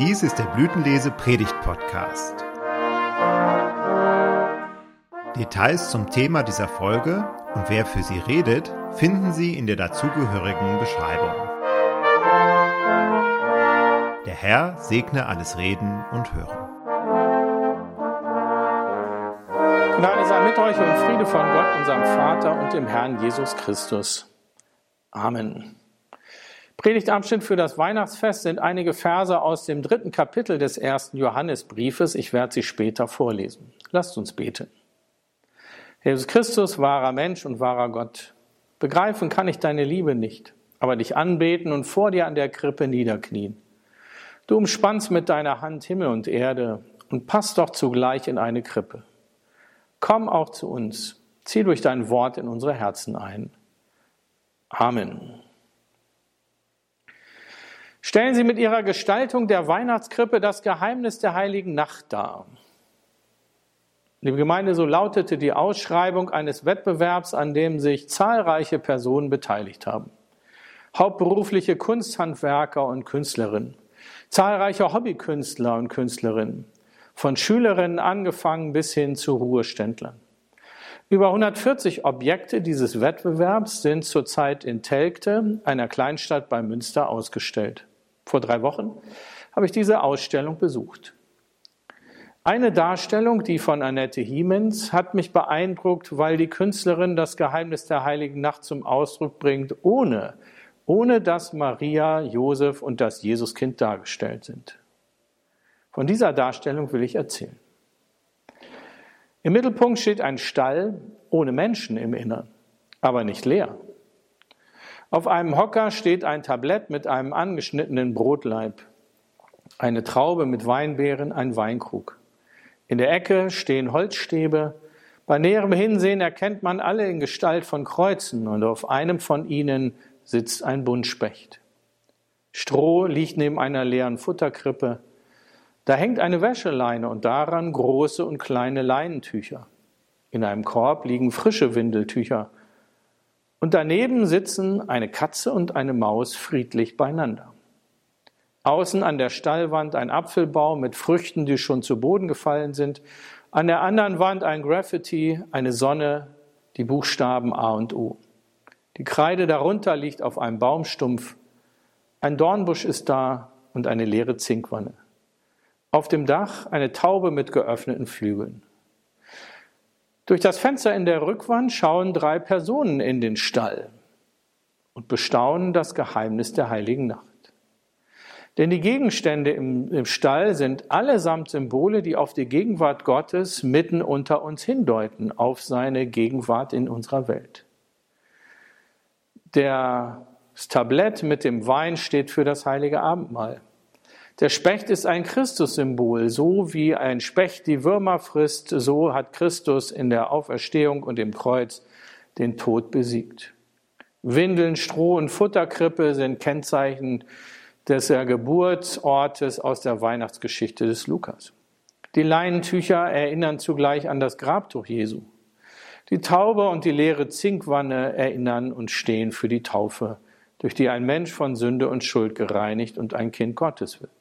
Dies ist der Blütenlese-Predigt-Podcast. Details zum Thema dieser Folge und wer für sie redet, finden Sie in der dazugehörigen Beschreibung. Der Herr segne alles Reden und Hören. Gnade sei mit euch und Friede von Gott, unserem Vater und dem Herrn Jesus Christus. Amen. Predigtabschnitt für das Weihnachtsfest sind einige Verse aus dem 3. Kapitel des 1. Johannesbriefes. Ich werde sie später vorlesen. Lasst uns beten. Jesus Christus, wahrer Mensch und wahrer Gott, begreifen kann ich deine Liebe nicht, aber dich anbeten und vor dir an der Krippe niederknien. Du umspannst mit deiner Hand Himmel und Erde und passt doch zugleich in eine Krippe. Komm auch zu uns, zieh durch dein Wort in unsere Herzen ein. Amen. Stellen Sie mit Ihrer Gestaltung der Weihnachtskrippe das Geheimnis der heiligen Nacht dar. Liebe Gemeinde, so lautete die Ausschreibung eines Wettbewerbs, an dem sich zahlreiche Personen beteiligt haben. Hauptberufliche Kunsthandwerker und Künstlerinnen, zahlreiche Hobbykünstler und Künstlerinnen, von Schülerinnen angefangen bis hin zu Ruheständlern. Über 140 Objekte dieses Wettbewerbs sind zurzeit in Telgte, einer Kleinstadt bei Münster, ausgestellt. Vor 3 Wochen habe ich diese Ausstellung besucht. Eine Darstellung, die von Annette Hiemens, hat mich beeindruckt, weil die Künstlerin das Geheimnis der heiligen Nacht zum Ausdruck bringt, ohne dass Maria, Josef und das Jesuskind dargestellt sind. Von dieser Darstellung will ich erzählen. Im Mittelpunkt steht ein Stall ohne Menschen im Innern, aber nicht leer. Auf einem Hocker steht ein Tablett mit einem angeschnittenen Brotlaib, eine Traube mit Weinbeeren, ein Weinkrug. In der Ecke stehen Holzstäbe. Bei näherem Hinsehen erkennt man alle in Gestalt von Kreuzen und auf einem von ihnen sitzt ein Buntspecht. Stroh liegt neben einer leeren Futterkrippe. Da hängt eine Wäscheleine und daran große und kleine Leinentücher. In einem Korb liegen frische Windeltücher. Und daneben sitzen eine Katze und eine Maus friedlich beieinander. Außen an der Stallwand ein Apfelbaum mit Früchten, die schon zu Boden gefallen sind. An der anderen Wand ein Graffiti, eine Sonne, die Buchstaben A und O. Die Kreide darunter liegt auf einem Baumstumpf. Ein Dornbusch ist da und eine leere Zinkwanne. Auf dem Dach eine Taube mit geöffneten Flügeln. Durch das Fenster in der Rückwand schauen 3 Personen in den Stall und bestaunen das Geheimnis der heiligen Nacht. Denn die Gegenstände im Stall sind allesamt Symbole, die auf die Gegenwart Gottes mitten unter uns hindeuten, auf seine Gegenwart in unserer Welt. Das Tablett mit dem Wein steht für das heilige Abendmahl. Der Specht ist ein Christussymbol. So wie ein Specht die Würmer frisst, so hat Christus in der Auferstehung und im Kreuz den Tod besiegt. Windeln, Stroh und Futterkrippe sind Kennzeichen des Geburtsortes aus der Weihnachtsgeschichte des Lukas. Die Leinentücher erinnern zugleich an das Grabtuch Jesu. Die Taube und die leere Zinkwanne erinnern und stehen für die Taufe, durch die ein Mensch von Sünde und Schuld gereinigt und ein Kind Gottes wird.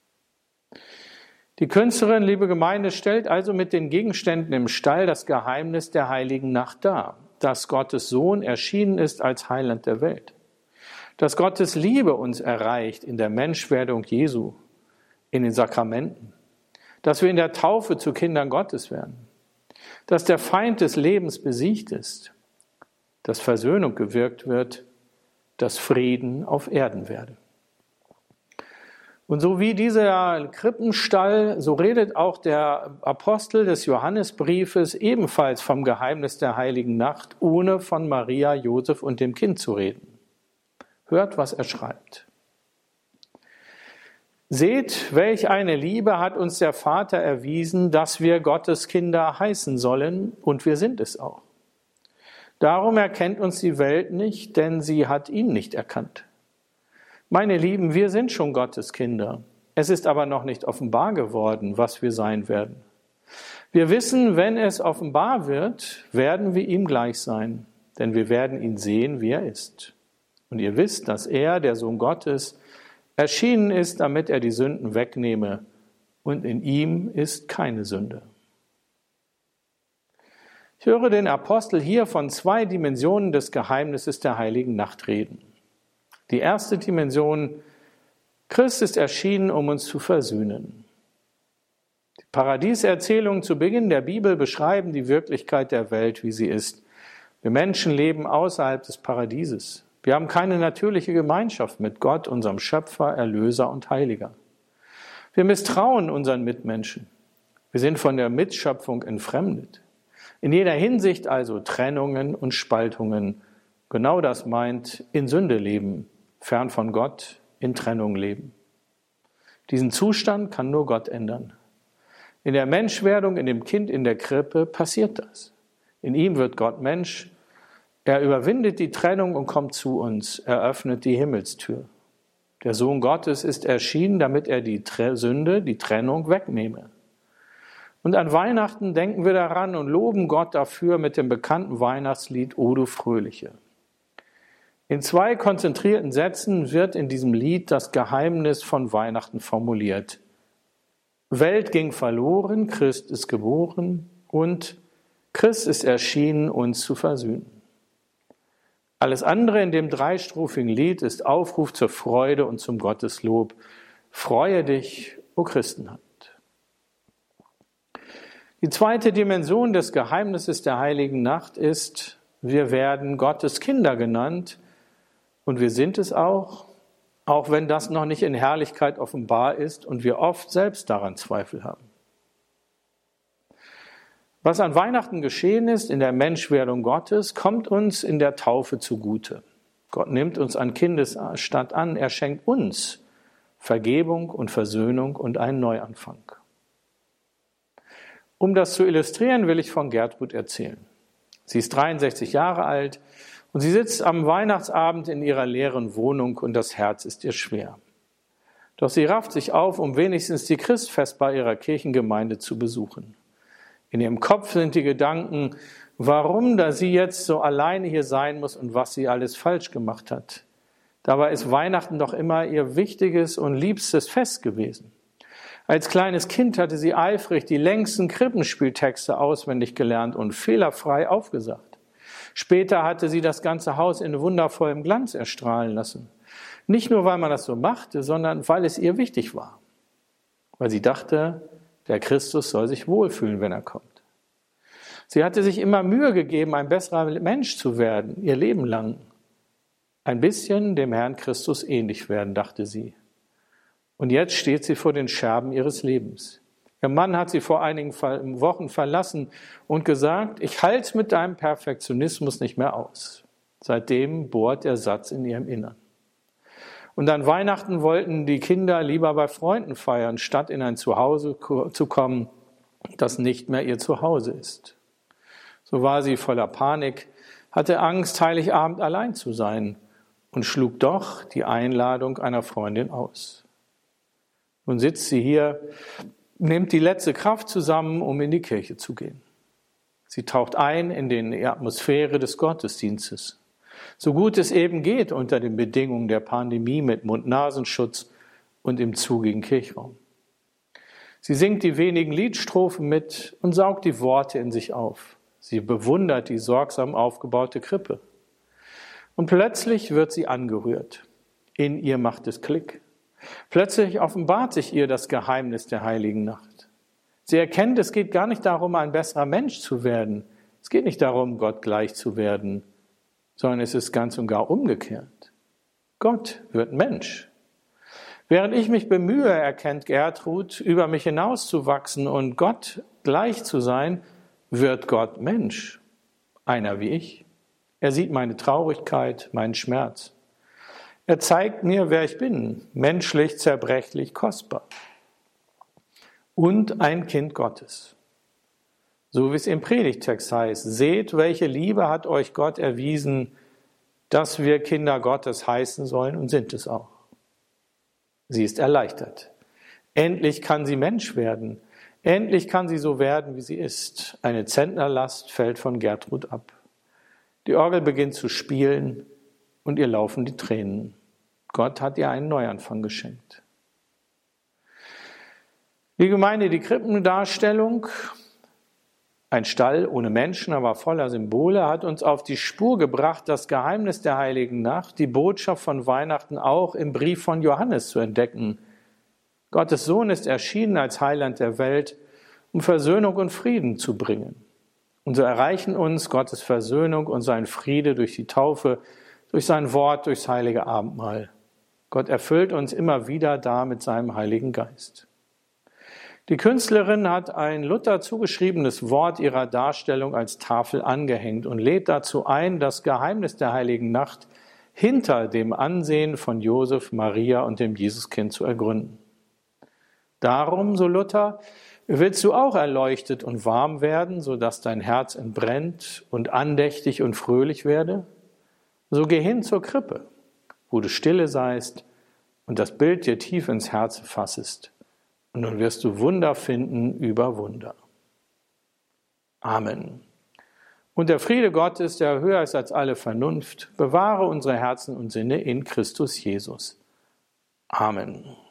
Die Künstlerin, liebe Gemeinde, stellt also mit den Gegenständen im Stall das Geheimnis der heiligen Nacht dar, dass Gottes Sohn erschienen ist als Heiland der Welt, dass Gottes Liebe uns erreicht in der Menschwerdung Jesu, in den Sakramenten, dass wir in der Taufe zu Kindern Gottes werden, dass der Feind des Lebens besiegt ist, dass Versöhnung gewirkt wird, dass Frieden auf Erden werde. Und so wie dieser Krippenstall, so redet auch der Apostel des Johannesbriefes ebenfalls vom Geheimnis der heiligen Nacht, ohne von Maria, Josef und dem Kind zu reden. Hört, was er schreibt. Seht, welch eine Liebe hat uns der Vater erwiesen, dass wir Gottes Kinder heißen sollen, und wir sind es auch. Darum erkennt uns die Welt nicht, denn sie hat ihn nicht erkannt. Meine Lieben, wir sind schon Gottes Kinder. Es ist aber noch nicht offenbar geworden, was wir sein werden. Wir wissen, wenn es offenbar wird, werden wir ihm gleich sein, denn wir werden ihn sehen, wie er ist. Und ihr wisst, dass er, der Sohn Gottes, erschienen ist, damit er die Sünden wegnehme, und in ihm ist keine Sünde. Ich höre den Apostel hier von 2 Dimensionen des Geheimnisses der heiligen Nacht reden. Die erste Dimension: Christ ist erschienen, um uns zu versöhnen. Die Paradieserzählungen zu Beginn der Bibel beschreiben die Wirklichkeit der Welt, wie sie ist. Wir Menschen leben außerhalb des Paradieses. Wir haben keine natürliche Gemeinschaft mit Gott, unserem Schöpfer, Erlöser und Heiliger. Wir misstrauen unseren Mitmenschen. Wir sind von der Mitschöpfung entfremdet. In jeder Hinsicht also Trennungen und Spaltungen. Genau das meint in Sünde leben, fern von Gott, in Trennung leben. Diesen Zustand kann nur Gott ändern. In der Menschwerdung, in dem Kind in der Krippe passiert das. In ihm wird Gott Mensch. Er überwindet die Trennung und kommt zu uns. Er öffnet die Himmelstür. Der Sohn Gottes ist erschienen, damit er die Sünde, die Trennung wegnehme. Und an Weihnachten denken wir daran und loben Gott dafür mit dem bekannten Weihnachtslied O du Fröhliche. In 2 konzentrierten Sätzen wird in diesem Lied das Geheimnis von Weihnachten formuliert. Welt ging verloren, Christ ist geboren und Christ ist erschienen, uns zu versöhnen. Alles andere in dem 3-strophigen Lied ist Aufruf zur Freude und zum Gotteslob. Freue dich, o Christenheit. Die zweite Dimension des Geheimnisses der heiligen Nacht ist, wir werden Gottes Kinder genannt und wir sind es auch wenn das noch nicht in Herrlichkeit offenbar ist und wir oft selbst daran Zweifel haben. Was an Weihnachten geschehen ist, in der Menschwerdung Gottes, kommt uns in der Taufe zugute. Gott nimmt uns an Kindesstatt an, er schenkt uns Vergebung und Versöhnung und einen Neuanfang. Um das zu illustrieren, will ich von Gertrud erzählen. Sie ist 63 Jahre alt und sie sitzt am Weihnachtsabend in ihrer leeren Wohnung und das Herz ist ihr schwer. Doch sie rafft sich auf, um wenigstens die Christfestbar ihrer Kirchengemeinde zu besuchen. In ihrem Kopf sind die Gedanken, warum da sie jetzt so alleine hier sein muss und was sie alles falsch gemacht hat. Dabei ist Weihnachten doch immer ihr wichtiges und liebstes Fest gewesen. Als kleines Kind hatte sie eifrig die längsten Krippenspieltexte auswendig gelernt und fehlerfrei aufgesagt. Später hatte sie das ganze Haus in wundervollem Glanz erstrahlen lassen. Nicht nur, weil man das so machte, sondern weil es ihr wichtig war. Weil sie dachte, der Christus soll sich wohlfühlen, wenn er kommt. Sie hatte sich immer Mühe gegeben, ein besserer Mensch zu werden, ihr Leben lang. Ein bisschen dem Herrn Christus ähnlich werden, dachte sie. Und jetzt steht sie vor den Scherben ihres Lebens. Ihr Mann hat sie vor einigen Wochen verlassen und gesagt, ich halte mit deinem Perfektionismus nicht mehr aus. Seitdem bohrt der Satz in ihrem Innern. Und an Weihnachten wollten die Kinder lieber bei Freunden feiern, statt in ein Zuhause zu kommen, das nicht mehr ihr Zuhause ist. So war sie voller Panik, hatte Angst, Heiligabend allein zu sein und schlug doch die Einladung einer Freundin aus. Nun sitzt sie hier, nimmt die letzte Kraft zusammen, um in die Kirche zu gehen. Sie taucht ein in die Atmosphäre des Gottesdienstes. So gut es eben geht unter den Bedingungen der Pandemie mit Mund-Nasenschutz und im zugigen Kirchraum. Sie singt die wenigen Liedstrophen mit und saugt die Worte in sich auf. Sie bewundert die sorgsam aufgebaute Krippe. Und plötzlich wird sie angerührt. In ihr macht es Klick. Plötzlich offenbart sich ihr das Geheimnis der heiligen Nacht. Sie erkennt, es geht gar nicht darum, ein besserer Mensch zu werden. Es geht nicht darum, Gott gleich zu werden, sondern es ist ganz und gar umgekehrt. Gott wird Mensch. Während ich mich bemühe, erkennt Gertrud, über mich hinauszuwachsen und Gott gleich zu sein, wird Gott Mensch, einer wie ich. Er sieht meine Traurigkeit, meinen Schmerz. Er zeigt mir, wer ich bin, menschlich, zerbrechlich, kostbar. Und ein Kind Gottes. So wie es im Predigtext heißt, seht, welche Liebe hat euch Gott erwiesen, dass wir Kinder Gottes heißen sollen und sind es auch. Sie ist erleichtert. Endlich kann sie Mensch werden. Endlich kann sie so werden, wie sie ist. Eine Zentnerlast fällt von Gertrud ab. Die Orgel beginnt zu spielen und ihr laufen die Tränen. Gott hat ihr einen Neuanfang geschenkt. Die Gemeinde, die Krippendarstellung, ein Stall ohne Menschen, aber voller Symbole, hat uns auf die Spur gebracht, das Geheimnis der Heiligen Nacht, die Botschaft von Weihnachten auch im Brief von Johannes zu entdecken. Gottes Sohn ist erschienen als Heiland der Welt, um Versöhnung und Frieden zu bringen. Und so erreichen uns Gottes Versöhnung und sein Friede durch die Taufe, durch sein Wort, durchs heilige Abendmahl. Gott erfüllt uns immer wieder da mit seinem Heiligen Geist. Die Künstlerin hat ein Luther zugeschriebenes Wort ihrer Darstellung als Tafel angehängt und lädt dazu ein, das Geheimnis der Heiligen Nacht hinter dem Ansehen von Josef, Maria und dem Jesuskind zu ergründen. Darum, so Luther, willst du auch erleuchtet und warm werden, sodass dein Herz entbrennt und andächtig und fröhlich werde? So geh hin zur Krippe, wo du stille seist und das Bild dir tief ins Herz fassest. Und nun wirst du Wunder finden über Wunder. Amen. Und der Friede Gottes, der höher ist als alle Vernunft, bewahre unsere Herzen und Sinne in Christus Jesus. Amen.